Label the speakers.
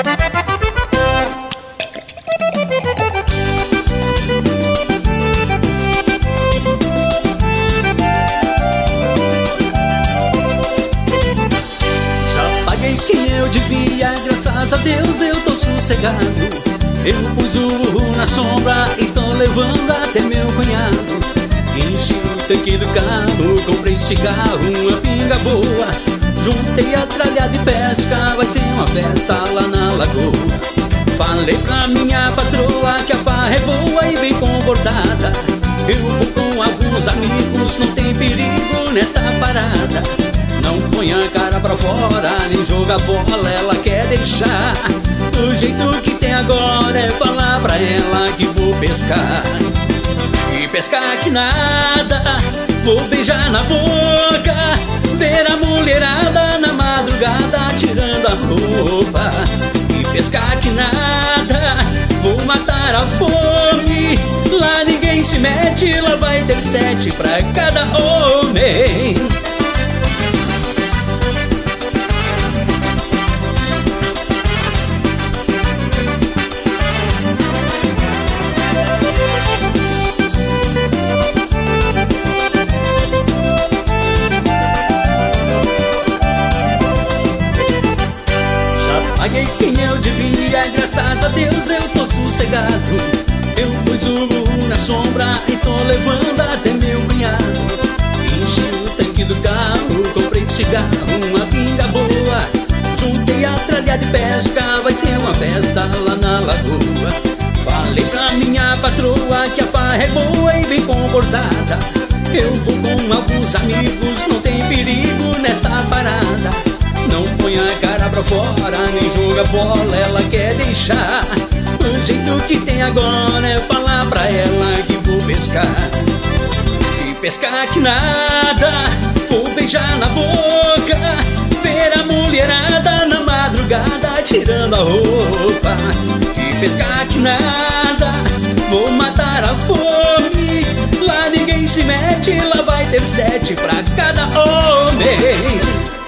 Speaker 1: Graças a Deus eu tô sossegado. Eu pus o burro na sombra e tô levando até meu cunhado. Enchi o tanque do carro, comprei cigarro, uma pinga boa. Juntei a tralha de pesca, vai ser uma festa lá na lagoa. Falei pra minha patroa que a farra é boa e bem comportada. Eu vou com alguns amigos, não tem perigo nesta parada. Não põe a cara pra fora, nem joga bola, ela quer deixar. O jeito que tem agora é falar pra ela que vou pescar. E pescar que nada, vou beijar na boca. Ver a mulherada na madrugada tirando a roupa. E pescar que nada, vou matar a fome. Lá ninguém se mete, lá vai ter 7 pra cada homem. Paguei quem eu devia, graças a Deus eu tô sossegado. Eu pus o burro na sombra e tô levando até meu cunhado. Enchi o tanque do carro, comprei cigarro, uma pinga boa. Juntei a tralha de pesca, vai ser uma festa lá na lagoa. Falei pra minha patroa que a farra é boa e bem comportada. Eu vou com alguns amigos, não tem perigo nesta parada. Não põe a cara pra fora, nem joga bola, ela quer deixar. O jeito que tem agora é falar pra ela que vou pescar. E pescar que nada, vou beijar na boca. Ver a mulherada na madrugada tirando a roupa. E pescar que nada, vou matar a fome. Lá ninguém se mete, lá vai ter 7 pra cada homem.